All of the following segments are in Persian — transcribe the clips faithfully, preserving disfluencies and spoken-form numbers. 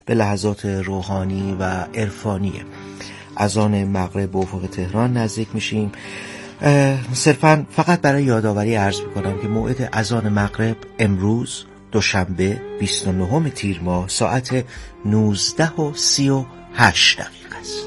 به لحظات روحانی و عرفانی اذان مغرب به افق تهران نزدیک میشیم. صرفا فقط برای یادآوری عرض میکنم که موعد اذان مغرب امروز دوشنبه بیست و نهم تیر ماه ساعت نوزده و سی و هشت دقیقه است.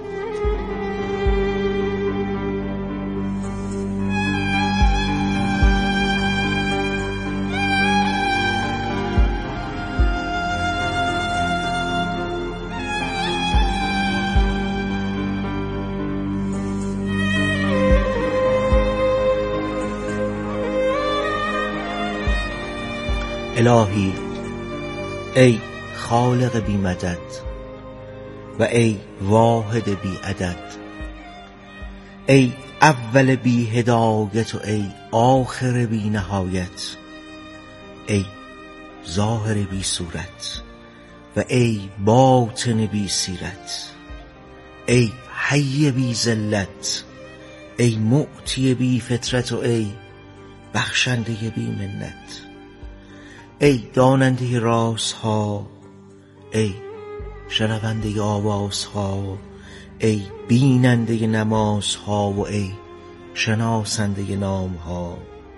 الهی، ای خالق بی مدد و ای واحد بی عدد، ای اول بی هدایت و ای آخر بی نهایت، ای ظاهر بی صورت و ای باطن بی سیرت، ای حی بی ذلت، ای معطی بی فطرت و ای بخشنده بی منت، ای داننده رازها، ای شنونده آوازها، ای بیننده نمازها و ای شناسنده نامها،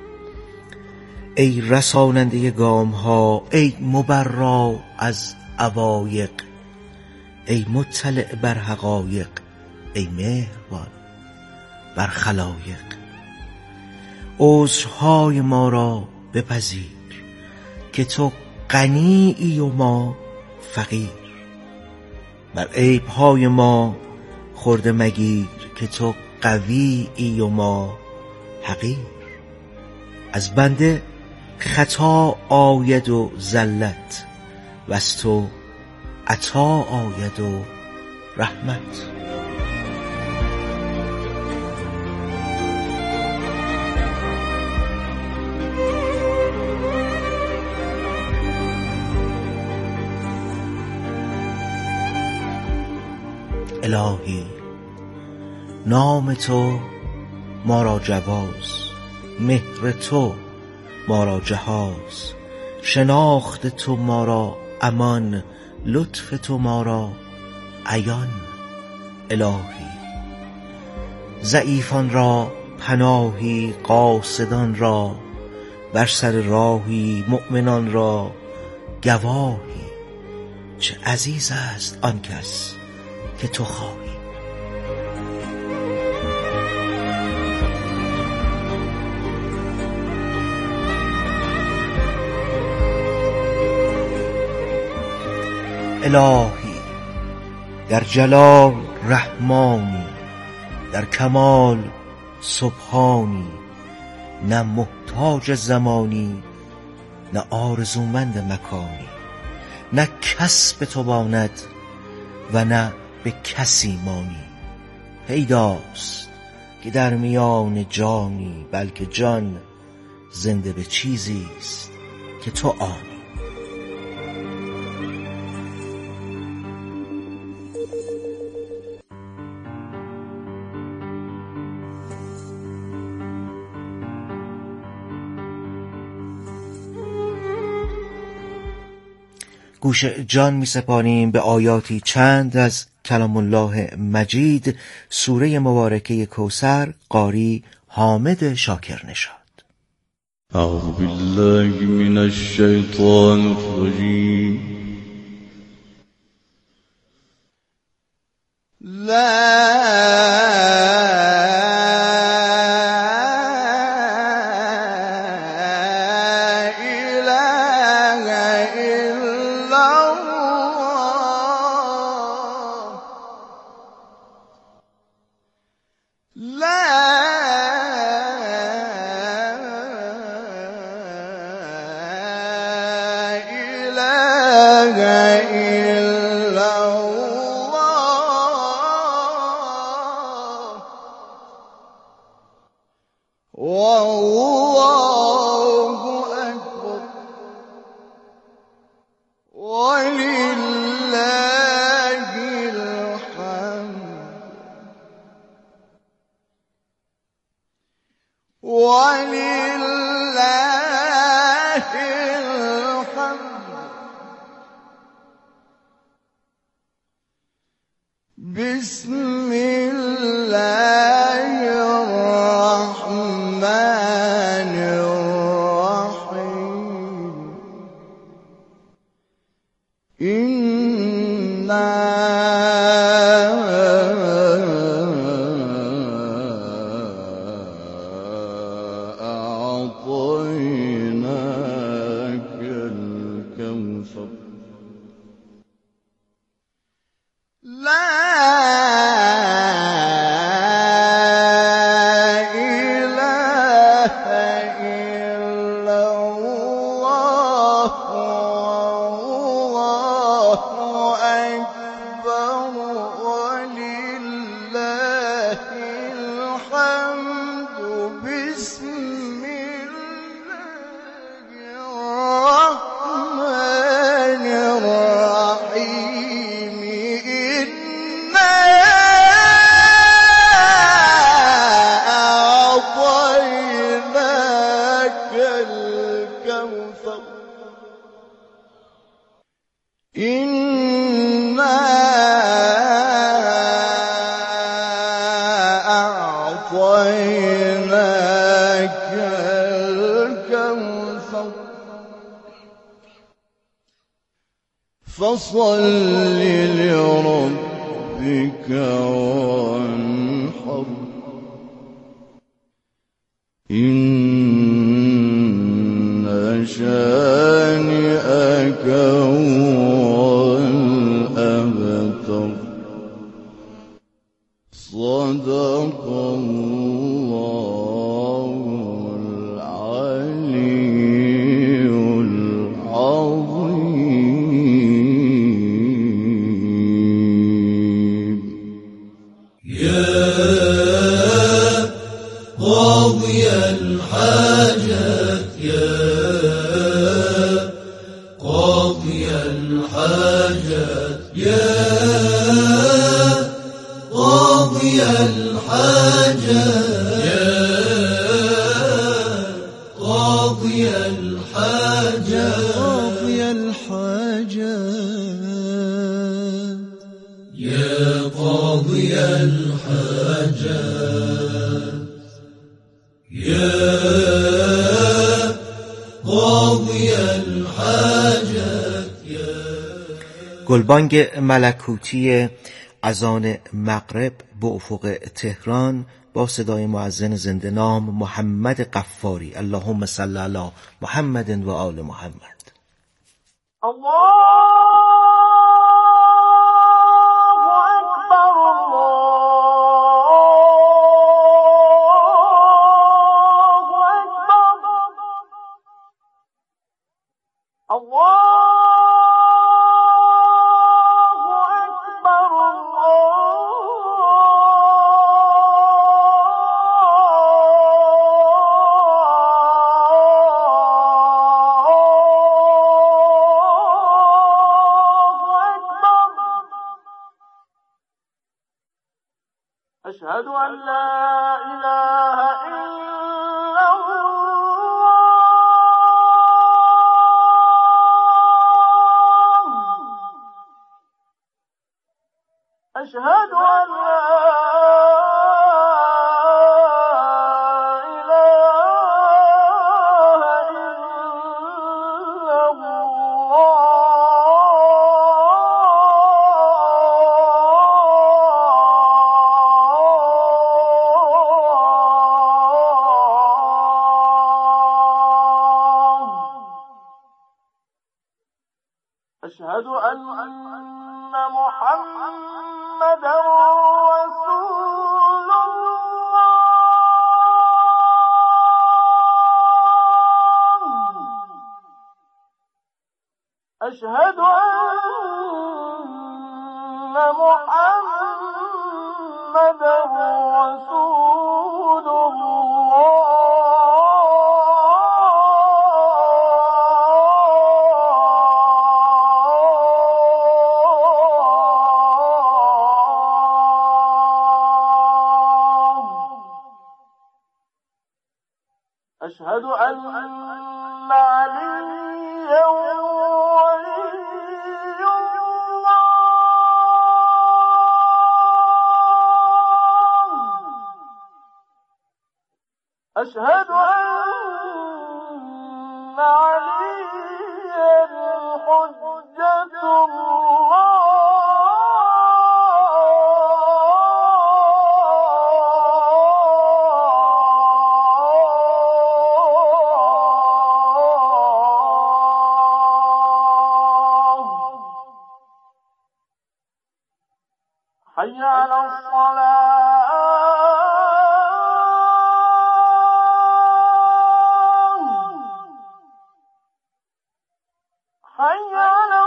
ای رساننده گامها، ای مبرا از عوایق، ای مطلع بر حقایق، ای مهربان بر خلایق. عذرهای ما را بپذیر که تو غنیی و ما فقیر، بر عیبهای ما خورده مگیر که تو قویی و ما حقیر. از بنده خطا آید و زلت و از تو عطا آید و رحمت. الهی، نام تو ما را جواز، مهر تو ما را جهاز، شناخت تو ما را امان، لطف تو ما را عیان. الهی، ضعیفان را پناهی، قاصدان را بر سر راهی، مؤمنان را گواهی. چه عزیز است آن کس که تو خواهی. الهی، در جلال رحمانی، در کمال سبحانی، نه محتاج زمانی نه آرزومند مکانی، نه کس به تو ماند و نه به کسی مانی. پیداست که در میان جانی، بلکه جان زنده به چیزی است که تو آنی. گوش جان می سپاریم به آیاتی چند از کلام الله مجید، سوره مبارکه کوثر، قاری حامد شاکرنژاد. اعوذ بالله من الشیطان الرجیم. لا بسم الله الرحمن الرحيم إنا أعطيناك الكوثر لا إله إلا الله والله أكبر ولله الحمد بسم الله الرحمن الرحيم إنا أعطيناك الكوثر إنا أعطيناك الكوثر فصل لربك وانحر إن شانئك هو الأبتر صدق الله العلي العظيم يا قاضي الحاجات يا قاضي الحاجات يا قاضي الحاجات يا قاضي الحاجات قاضي الحاجات يا قاضي الحاجات يا قاضي الحاجات گلبانگ ملکوتی اذان مغرب به افق تهران با صدای مؤذن زنده نام محمد قفاری. اللهم صل علی محمد و آل محمد. الله أشهد أن لا إله إلا الله أشهد أن لا أشهد أن محمدا رسول الله أشهد أن محمدا رسول الله أشهد أن عليا ولي الله أشهد أن عليا حجة الله حي على الصلاة حي على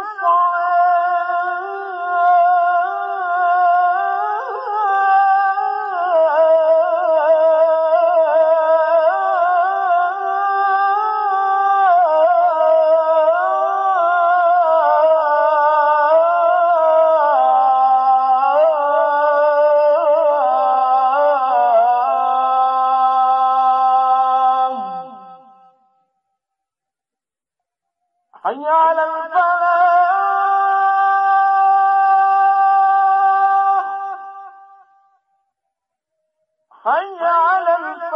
حي على الفلاح حي على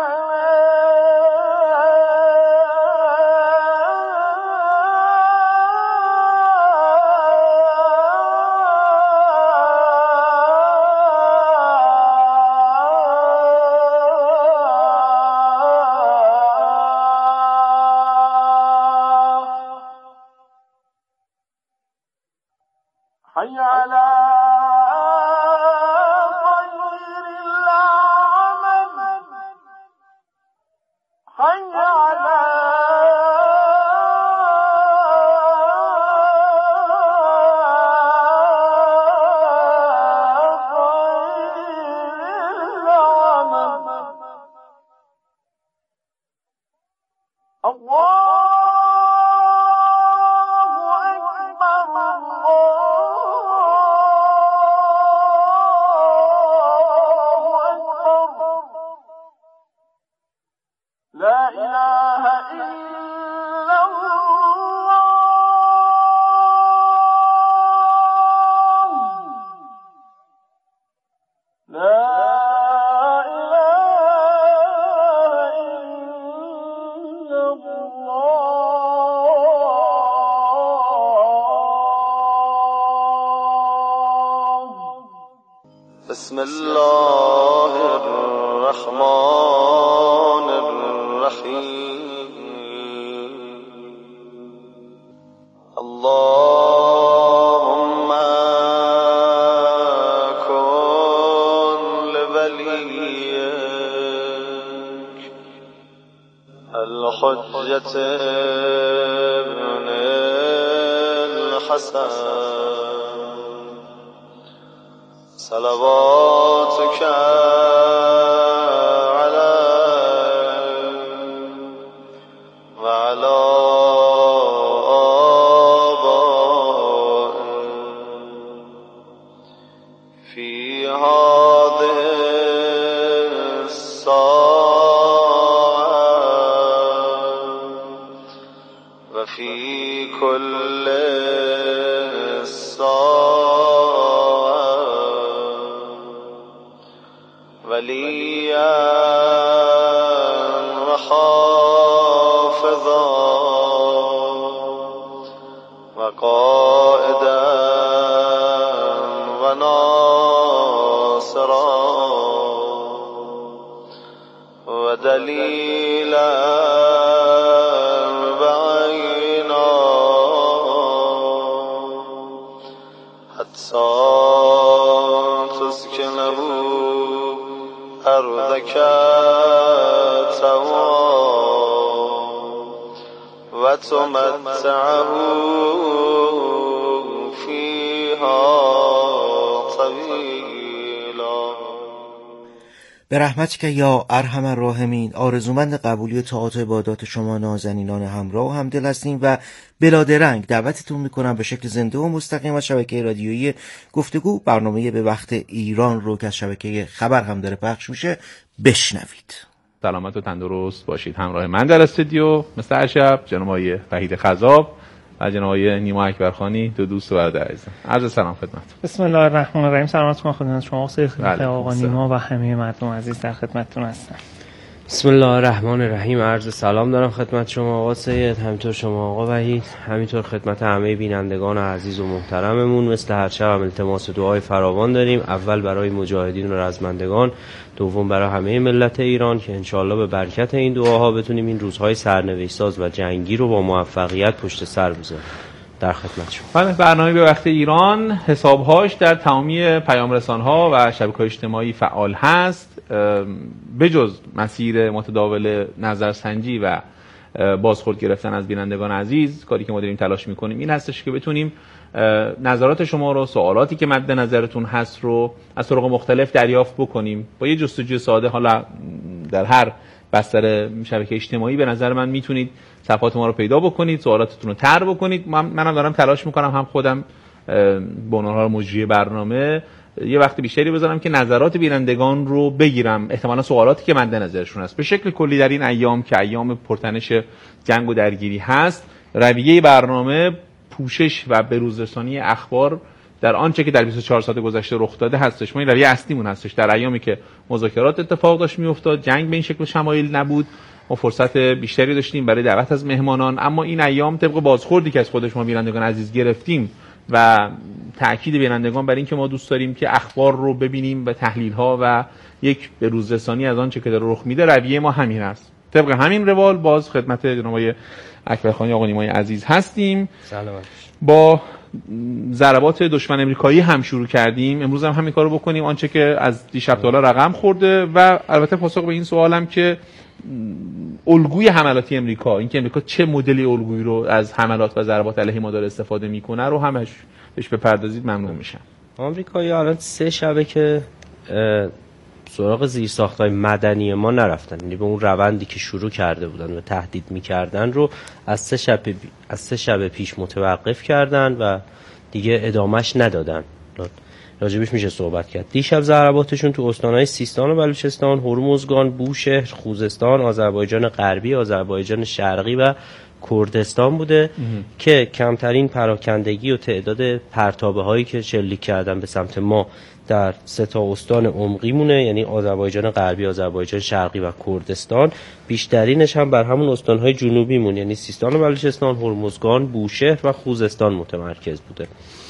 حي على خير العمل حي على خير العمل الله لا إله إلا الله لا إله إلا الله بسم الله الرحمن الرحيم اللهم كن لوليك الحجة ابن الحسن صلواتك في هذه الساعة وفي كل ساعة وليا وحافظا وقائدا وناصرا ودليلا بعينا حتى تسكنه أرضك سواء وتمتعه فيها طويلا. به رحمتک یا ارحم الراحمین. آرزومند قبولی طاعات و عبادات شما نازنینان همراه و همدل هستیم و بلادرنگ دعوتتون میکنم به شکل زنده و مستقیم از شبکه رادیویی گفتگو، برنامه به وقت ایران رو که از شبکه خبر هم داره پخش میشه بشنوید. سلامت و تندرست باشید. همراه من در استودیو مثل هر شب جناب آقای وحید خضاب و جناب آقای نیما اکبرخانی، دو دوست و برادر عزیزم. عرض سلام خدمت. بسم الله الرحمن الرحیم. سلامت کنم خدمت شما، خدمت آقا نیما و همه مردم عزیز در خدمتتون هستم. بسم الله الرحمن الرحیم. عرض سلام دارم خدمت شما آقا سید، همینطور شما آقا وحید، همینطور خدمت همه بینندگان عزیز و محترممون. مثل هر شب هم التماس دعای فراوان داریم، اول برای مجاهدین و رزمندگان، دوم برای همه ملت ایران که انشالله به برکت این دعاها بتونیم این روزهای سرنوشت ساز و جنگی رو با موفقیت پشت سر بذاریم. در خدمت شما. برنامه به وقت ایران حسابهاش در تمامی پیام رسان‌ها و شبکه‌های اجتماعی فعال هست. بجز مسیر متداول نظرسنجی و بازخورد گرفتن از بینندگان عزیز، کاری که ما داریم تلاش میکنیم این هستش که بتونیم نظرات شما رو، سوالاتی که مد نظرتون هست رو از طرق مختلف دریافت بکنیم با یه جستجوی ساده. حالا در هر بستر شبکه اجتماعی به نظر من میتونید صفحات ما رو پیدا بکنید، سوالاتتون رو طرح بکنید. منم دارم تلاش میکنم هم خودم به عنوان مجری برنامه یه وقت بیشتری بذارم که نظرات بینندگان رو بگیرم، احتمالا سوالاتی که مد نظرشون هست. به شکل کلی در این ایام که ایام پرتنش جنگ و درگیری هست، رویه برنامه پوشش و بروزرسانی اخبار در آنچه که در بیست و چهار ساعت گذشته رخ داده هستش. ما این رویه اصلیمون هستش. در ایامی که مذاکرات اتفاق داشت میافتاد، جنگ به این شکل شمایل نبود، ما فرصت بیشتری داشتیم برای دعوت از مهمانان. اما این ایام طبق بازخوردی که از خود شما بینندگان عزیز گرفتیم و تأکید بینندگان بر این که ما دوست داریم که اخبار رو ببینیم و تحلیل‌ها و یک بروزرسانی از آنچه که داره رخ میده، رویه ما همین است. طبق همین روال باز خدمت جناب آقای اکبرخانی آقا نیمای عزیز هستیم. سلامت. با ضربات دشمن امریکایی هم شروع کردیم، امروز هم همین کارو بکنیم، آنچه که از دیشب تا حالا رقم خورده و البته پاسخ به این سوالم که الگوی حملاتی امریکا، اینکه امریکا چه مدلی الگویی رو از حملات و ضربات علیه ما داره استفاده میکنه رو همش بهش بپردازید ممنون میشم. آمریکایی‌ها الان سه شبه که سراغ زیرساخت‌های مدنی ما نرفتن، یعنی به اون روندی که شروع کرده بودن و تهدید میکردن رو از سه شب از سه شب پیش متوقف کردن و دیگه ادامهش ندادن. راجبش میشه صحبت کرد. دیشب ضرباتشون تو استان‌های سیستان و بلوچستان، هرمزگان، بوشهر، خوزستان، آذربایجان غربی، آذربایجان شرقی و کردستان بوده که کمترین پراکندگی و تعداد پرتابه هایی که شلیک کردن به سمت ما در سه تا استان عمقی مونه، یعنی آذربایجان غربی، آذربایجان شرقی و کردستان. بیشترینش هم بر همون استان‌های جنوبی مون، یعنی سیستان و بلوچستان، هرمزگان، بوشهر و خوزستان متمرکز بوده.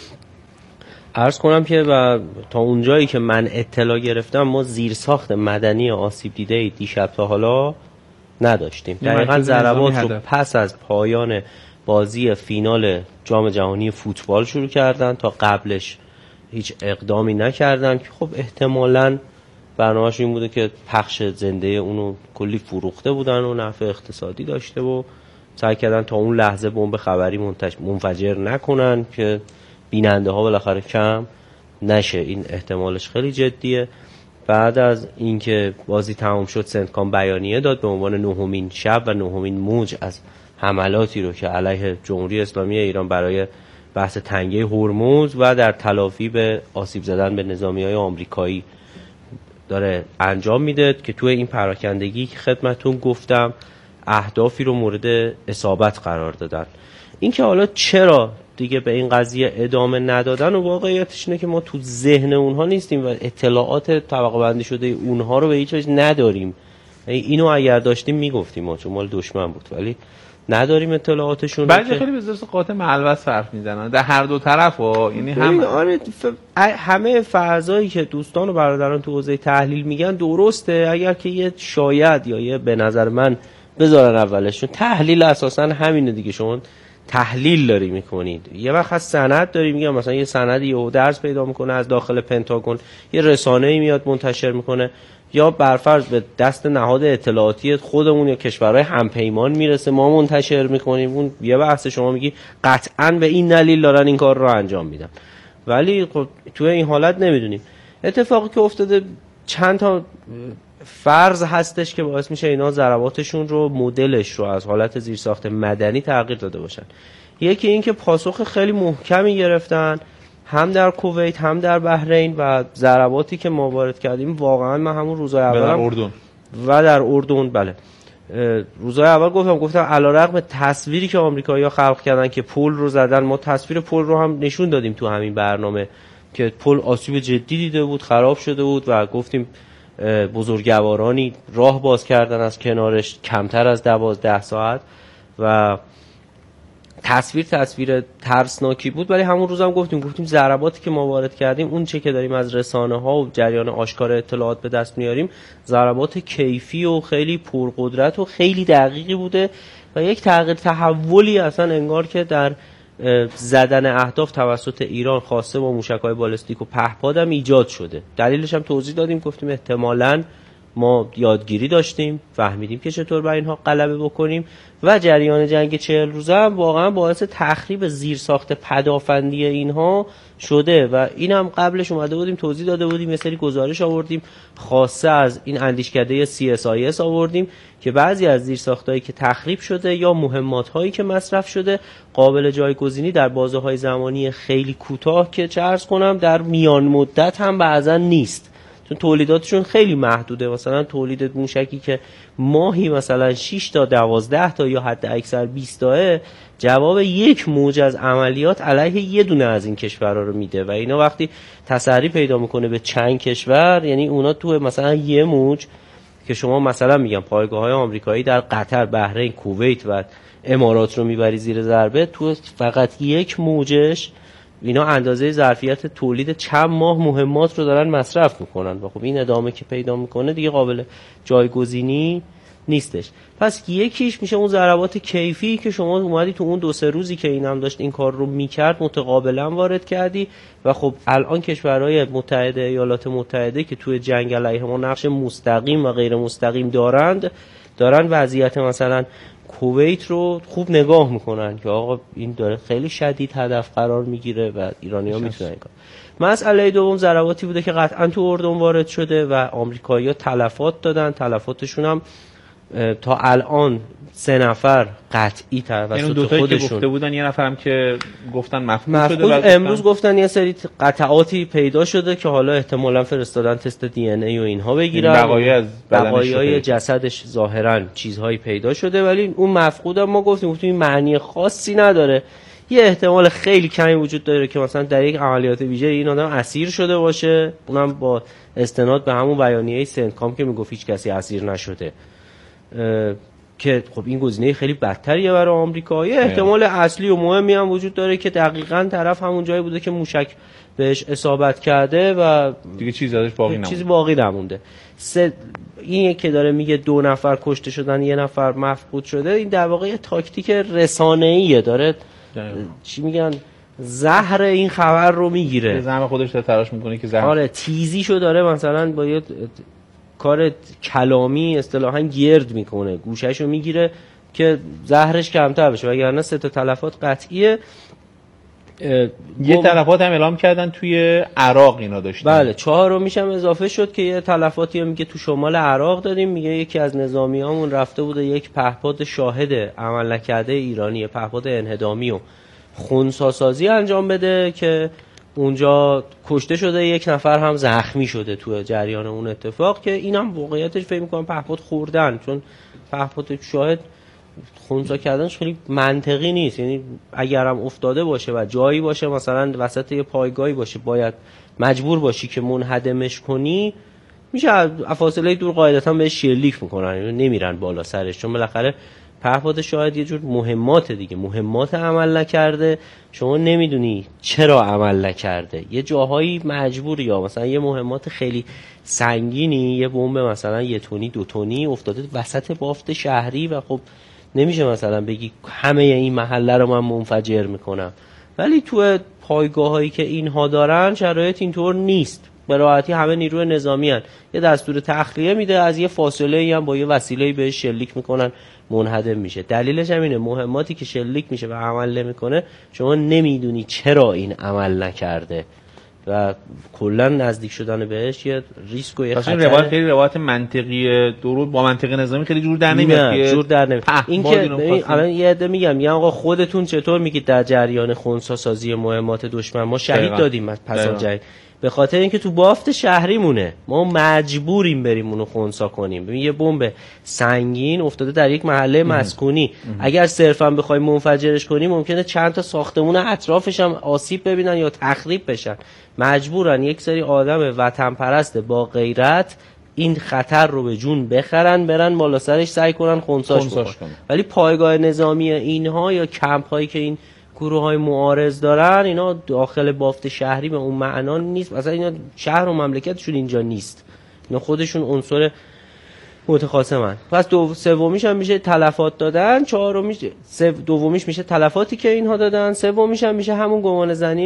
عرض کنم که و تا اونجایی که من اطلاع گرفتم ما زیرساخت مدنی آسیب دیده دیشب تا حالا نداشتیم. دقیقاً ضربات رو پس از پایان بازی فینال جام جهانی فوتبال شروع کردن، تا قبلش هیچ اقدامی نکردن که خب احتمالاً برنامه‌اش این بوده که پخش زنده اونو کلی فروخته بودن و نفع اقتصادی داشته و سعی کردن تا اون لحظه بمب خبری منفجر نکنن که بیننده ها بالاخره کم نشه. این احتمالش خیلی جدیه. بعد از اینکه بازی تمام شد، سنتکام بیانیه داد به عنوان نهمین شب و نهمین موج از حملاتی رو که علیه جمهوری اسلامی ایران برای بحث تنگه هرمز و در تلافی به آسیب زدن به نظامی‌های آمریکایی داره انجام میده که توی این پراکندگی که خدمتون گفتم اهدافی رو مورد اصابت قرار دادن. این که حالا چرا دیگه به این قضیه ادامه ندادن و واقعیتش اینه که ما تو ذهن اونها نیستیم و اطلاعات طبقه بندی شده اونها رو به هیچ وجه نداریم. اینو اگر داشتیم میگفتیم ما، چون مال دشمن بود، ولی نداریم اطلاعاتشون. بعضی خیلی به درست قاطع ملوث حرف میزنن در هر دو طرف ها، یعنی هم آره ف... همه فرضایی که دوستان و برادران تو حوزه تحلیل میگن درسته، اگر که یه شاید یا یه به نظر من بذارن اولشون. تحلیل اساسا همینه دیگه، شما تحلیل داری میکنید. یه وقت از سند داری میگم، مثلا یه سندی یه درس پیدا میکنه از داخل پنتاگون، یه رسانه‌ای میاد منتشر میکنه، یا برفرض به دست نهاد اطلاعاتی خودمون یا کشورهای همپیمان میرسه ما منتشر میکنیم. اون یه بحث، شما میگی قطعاً به این دلیل دارن این کار رو انجام میدن، ولی خب توی این حالت نمیدونیم. اتفاقی که افتاده چند تا فرض هستش که باعث میشه اینا ضرباتشون رو، مدلش رو از حالت زیرساخت مدنی تغییر داده باشن. یکی این که پاسخ خیلی محکمی گرفتن هم در کویت هم در بحرین و ضرباتی که ما وارد کردیم واقعا من همون روزهای اول در اردن و در اردن بله روزهای اول گفتم گفتم علیرغم تصویری که آمریکایی‌ها خلق کردن که پل رو زدن، ما تصویر پل رو هم نشون دادیم تو همین برنامه که پل آسیب جدی دیده بود، خراب شده بود و گفتیم بزرگوارانی راه باز کردن از کنارش کمتر از دوازده ساعت و تصویر تصویر ترسناکی بود. ولی همون روز هم گفتیم گفتیم ضرباتی که ما وارد کردیم، اون چه که داریم از رسانه ها و جریان آشکار اطلاعات به دست میاریم، ضربات کیفی و خیلی پرقدرت و خیلی دقیقی بوده و یک تغییر تحولی اصلا انگار که در زدن اهداف توسط ایران خاصه با موشک‌های بالستیک و پهپاد هم ایجاد شده. دلیلش هم توضیح دادیم، گفتیم احتمالاً ما یادگیری داشتیم، فهمیدیم که چطور بر اینها غلبه بکنیم و جریان جنگ چهل روزه هم واقعا باعث تخریب زیرساخت پدافندی اینها شده و اینم قبلش اومده بودیم توضیح داده بودیم، یه سری گزارش آوردیم خاصه از این اندیشکده سی اس آی اس آوردیم که بعضی از زیرساختایی که تخریب شده یا مهمات‌هایی که مصرف شده قابل جایگزینی در بازه‌های زمانی خیلی کوتاه که چه عرض کنم در میان مدت هم بعضا نیست، چون تولیداتشون خیلی محدوده. مثلا تولید موشکی که ماهی مثلا شش تا دوازده تا یا حد اکثر بیست تاه جواب یک موج از عملیات علیه یه دونه از این کشورها رو میده و اینا وقتی تسری پیدا میکنه به چند کشور، یعنی اونا تو مثلا یه موج که شما مثلا میگم پایگاه‌های آمریکایی در قطر، بحرین، کویت و امارات رو میبری زیر ضربه، تو فقط یک موجش اینا اندازه ظرفیت تولید چند ماه مهمات رو دارن مصرف میکنن و خب این ادامه که پیدا میکنه دیگه قابل جایگزینی نیستش. پس یکیش میشه اون ضربات کیفی که شما اومدی تو اون دو سه روزی که اینم داشت این کار رو میکرد متقابلا وارد کردی و خب الان کشورهای متحده ایالات متحده که توی جنگ علیه ما نقش مستقیم و غیر مستقیم دارند دارن وضعیت مثلا کویت رو خوب نگاه میکنن که آقا این داره خیلی شدید هدف قرار میگیره و ایرانی‌ها میتونن این کار. مسئله دوم ضرباتی بوده که قطعا تو اردن وارد شده و آمریکایی‌ها تلفات دادن، تلفاتشون هم تا الان سه نفر قطعی توسط خودشون که گفته بودن، یه نفرم که گفتن مفقود, مفقود شده. امروز گفتن یه سری قطعاتی پیدا شده که حالا احتمالاً فرستادن تست دی ان ای و اینها بگیرن، بقایای از بقایای جسدش ظاهراً چیزهایی پیدا شده ولی اون مفقود هم ما گفتیم گفتیم این معنی خاصی نداره. یه احتمال خیلی کمی وجود داره که مثلا در یک عملیات ویژه این آدم اسیر شده باشه، اونم با استناد به همون بیانیه سنتکام که میگفت هیچ کسی اسیر نشده، که خب این گزینه خیلی بدتریه برای آمریکا. یه احتمال اصلی و مهمی هم وجود داره که دقیقاً طرف همون جایی بوده که موشک بهش اصابت کرده و دیگه چیزی ازش باقی نمونده. چیزی باقی نمونده. سه این که داره میگه دو نفر کشته شدن یه نفر مفقود شده، این در واقع یه تاکتیک رسانه‌ایه، داره دایم. چی میگن زهر این خبر رو میگیره، زهر خودش داره تلاش میکنه که زهر آره تیزیشو داره مثلا با یه کار کلامی اصطلاحاً گرد میکنه، گوشهشو میگیره که زهرش کمتر بشه، وگرنه سه تا تلفات قطعیه. یه تلفات هم اعلام کردن توی عراق اینا داشتن. بله چهار رو میشم اضافه شد که یه تلفاتی هم میگه تو شمال عراق داریم، میگه یکی از نظامیامون رفته بوده یک پهپاد شاهد عمل نکرده ایرانی، پهپاد انهدامی و خنثی‌سازی انجام بده که اونجا کشته شده، یک نفر هم زخمی شده تو جریان اون اتفاق که اینم واقعیتش فکر می‌کنم پهپاد خوردن، چون پهپاد شاهد خنثی کردنش خیلی منطقی نیست، یعنی اگرم افتاده باشه و جایی باشه مثلا وسط یه پایگاهی باشه باید مجبور باشی که منهدمش کنی، میشه از فاصله دور قاعدتا بهش شلیک میکنن، نمیرن بالا سرش، چون بالاخره پهپاد شاهد یه جور مهمات دیگه، مهمات عمل نکرده، شما نمیدونی چرا عمل نکرده، یه جاهایی مجبوری، یا مثلا یه مهمات خیلی سنگینی، یه بمب مثلا یه تونی دو تونی افتاده وسط بافت شهری و خب نمیشه مثلا بگی همه این محله رو من منفجر میکنم، ولی تو پایگاهایی که اینها دارن شرایط اینطور نیست، به راحتی همه نیروی نظامی هن. یه دستور تخلیه میده، از یه فاصله ای هم با یه وسیله‌ای بهش شلیک میکنن، منهدم میشه. دلیلش هم اینه مهماتی که شلیک میشه و عمل نمیکنه شما نمیدونی چرا این عمل نکرده و کلا نزدیک شدن بهش یه ریسک و یه خطر. این روایت خیلی روایت منطقی درود با منطق نظامی خیلی جور در نمیاد که جور در نمیاد. این که الان یه عده میگم یعنی آقا خودتون چطور میگید در جریان خنثی سازی مهمات دشمن ما شهید دقیقا. دادیم پس از جنگ، به خاطر اینکه تو بافت شهری مونه ما مجبوریم بریم اونو خنثی کنیم. ببین یه بمب سنگین افتاده در یک محله مسکونی، اگر صرفا بخوایم منفجرش کنیم ممکنه چند تا ساختمون اطرافش هم آسیب ببینن یا تخریب بشن. مجبورن یک سری آدم وطن پرست با غیرت این خطر رو به جون بخرن، برن بالا سرش سعی کنن خنثاش بکنن. ولی پایگاه نظامی اینها یا کمپ هایی که این گروه های معارض دارن، اینا داخل بافت شهری به اون معنا نیست. مثلا اینا شهر و مملکتشون اینجا نیست، اینا خودشون عنصر متخاصمن. پس دو سومیش هم میشه تلفات دادن، چهارمیش سو... دومیش میشه تلفاتی که اینها دادن، سومیش هم میشه همون گمان زنی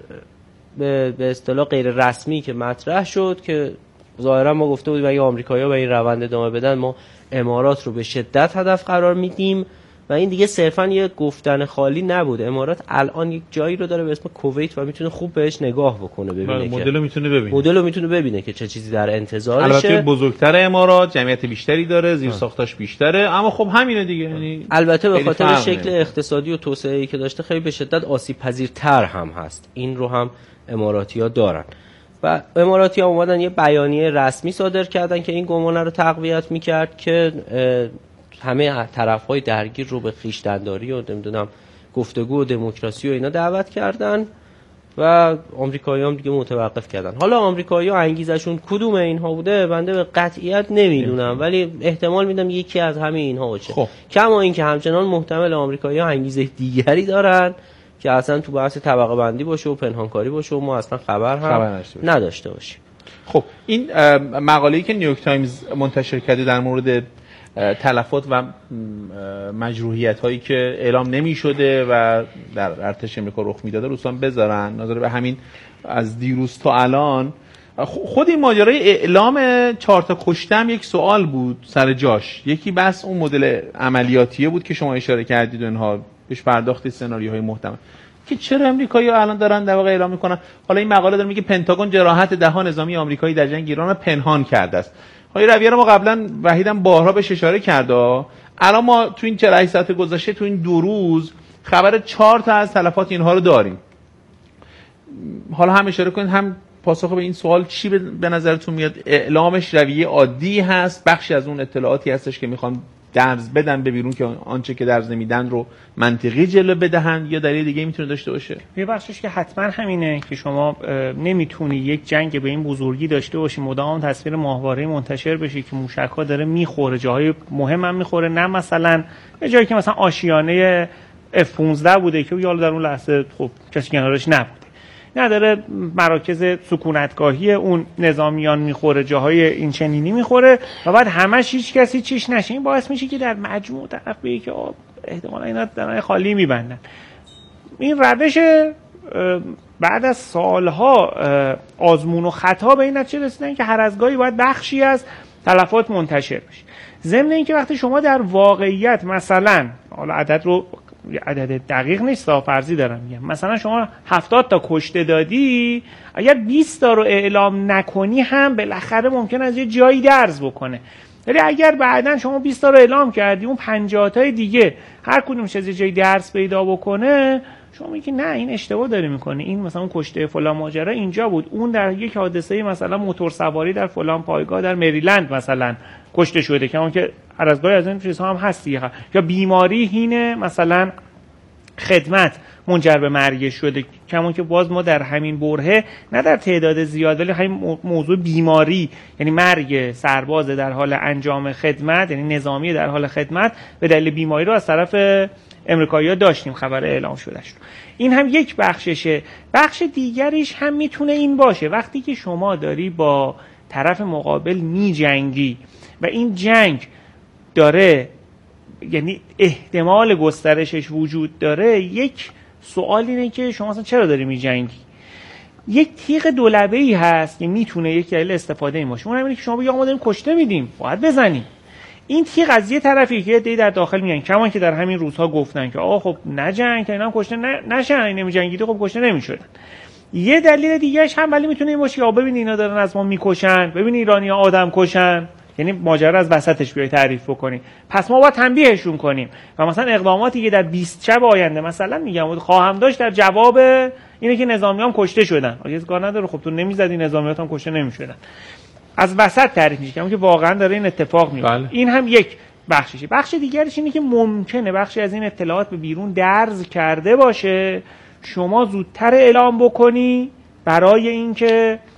به به اصطلاح غیر رسمی که مطرح شد که ظاهرا ما گفته بودیم اگه آمریکایی‌ها به این روند ادامه بدن ما امارات رو به شدت هدف قرار میدیم و این دیگه صرفا یه گفتن خالی نبود. امارات الان یک جایی رو داره به اسم کویت و میتونه خوب بهش نگاه بکنه، ببینه که مدل رو میتونه ببینه مدل رو میتونه ببینه که چه چیزی در انتظارشه. البته بزرگتر امارات جمعیت بیشتری داره، زیر ساختاش بیشتره، اما خب همینه دیگه. یعنی البته به خاطر شکل اقتصادی و توسعه‌ای که داشته خیلی به شدت آسیب پذیرتر هم هست. این رو هم اماراتی‌ها دارن و اماراتی‌ها اومدن یه بیانیه رسمی صادر کردن که این گمانه رو تقویت می‌کرد که همه طرف‌های درگیر رو به خویشتن‌داری و نمیدونم گفتگو و دموکراسی و اینا دعوت کردن و آمریکایی‌ها هم دیگه متوقف کردن. حالا آمریکایی‌ها انگیزشون کدوم اینها بوده بنده به قطعیت نمیدونم، ولی احتمال میدم یکی از همین اینها باشه. خب. کما اینکه همچنان محتمل آمریکایی‌ها انگیزه دیگری دارن که اصلا تو بحث طبقه بندی باشه و پنهانکاری باشه و ما اصلا خبر هم خبر نداشته باشیم. خب این مقاله‌ای که نیویورک تایمز منتشر کرده در مورد تلفات و مجروحیت هایی که اعلام نمی شده و در ارتش امریکا رخ میداده دوستان بذارن نظر به همین از دیروز تا الان. خود این ماجرای اعلام چهار تا کشته هم یک سوال بود سر جاش. یکی بس اون مدل عملیاتیه بود که شما اشاره کردید و اینها بهش پرداخت سناریوهای محتمل که چرا امریکایی‌ها الان دارن در واقع اعلام میکنن. حالا این مقاله داره میگه پنتاگون جراحت ده نظامی آمریکایی در جنگ ایران رو پنهان کرده است. های رویه رو ما قبلا وحیدم بارها بهش اشاره کرده. الان ما تو این چهل و هشت ساعت گذشته تو این دو روز خبر چهار تا از تلفات اینها رو داریم. حالا هم اشاره کنید هم پاسخ به این سوال چی به نظرتون میاد؟ اعلامش رویه عادی هست، بخشی از اون اطلاعاتی هستش که میخوان درز بدن به بیرون که آنچه که درز نمیدن رو منطقی جلوه بدهن، یا دلیل دیگه میتونه داشته باشه؟ یه بخشش که حتما همینه که شما نمیتونی یک جنگ به این بزرگی داشته باشی مدام تصویر ماهواره منتشر بشه که موشک‌ها داره میخوره، جاهای مهم هم میخوره، نه مثلا یه جایی که مثلا آشیانه اف پانزده بوده که یالا در اون لحظه خب کسی کنارش نبوده، نداره مراکز سکونتگاهی اون نظامیان میخوره، جاهای این چنینی میخوره و بعد همش هیچ کسی چیش نشه. این باعث میشه که در مجموع طرف بگه که احتمالا اینا دارن خالی میبندن. این روش بعد از سالها آزمون و خطا به این نتیجه رسیدن که هر از گاهی باید بخشی از تلفات منتشر بشه. ضمن اینکه وقتی شما در واقعیت مثلا حالا عدد رو عدد دقیق نیست فرضی دارم میگم، مثلا شما هفتاد تا کشته دادی، اگر بیست تا رو اعلام نکنی هم بالاخره ممکن از یه جایی درز بکنه. ولی اگر بعداً شما بیست تا رو اعلام کردی اون پنجاه تای دیگه هر کدومش از یه جایی درز پیدا بکنه، شما میگی نه این اشتباه داره میکنه، این مثلا کشته فلان ماجرا اینجا بود، اون در یک حادثه مثلا موتور سواری در فلان پایگاه در مریلند مثلا کشته شده که اون که هر از گاهی از این چیزها هم هست دیگه، یا بیماری هینه مثلا خدمت منجر به مرگ شده، کمون که باز ما در همین برهه نه در تعداد زیاد ولی همین موضوع بیماری یعنی مرگ سرباز در حال انجام خدمت یعنی نظامی در حال خدمت به دلیل بیماری رو از طرف امریکایی‌ها داشتیم خبر اعلام شده شد. این هم یک بخششه. بخش دیگریش هم میتونه این باشه وقتی که شما داری با طرف مقابل می جنگی و این جنگ داره یعنی احتمال گسترشش وجود داره، یک سوال اینه که شما اصلا چرا داری می جنگی؟ یک تیغ دولبه‌ای هست که میتونه یک دلیل استفاده این باشه. اون هم اینه که شما بگی آقا ما داریم کشته میدیم باید بزنیم. این تیغ از یه طرفی که دی در داخل میگن کمان که در همین روزها گفتن که آقا خب نجنگ که اینا هم کشته نشن، این نمیجنگیده خب کشته نمیشدن. یه دلیل دیگه‌اش هم ولی میتونه این باشه آقا ببین اینا دارن از ما میکشن، ببین ایرانی‌ها آدم کشن، یعنی ماجرا از وسطش بیای تعریف بکنی، پس ما باید تنبیهشون کنیم و مثلا اقداماتی که در بیست شب آینده مثلا میگم خواهم داشت در جواب اینه که نظامیان کشته شدن. آگه کار نداره خب تو نمیزدی نظامیات هم کشته نمیشدن. از وسط تعریف میشه که واقعا داره این اتفاق میفته. بله. این هم یک بخششه. بخش دیگرش اینه که ممکنه بخشی از این اطلاعات به بیرون درز کرده باشه، شما زودتر اعلام بکنی برای اینکه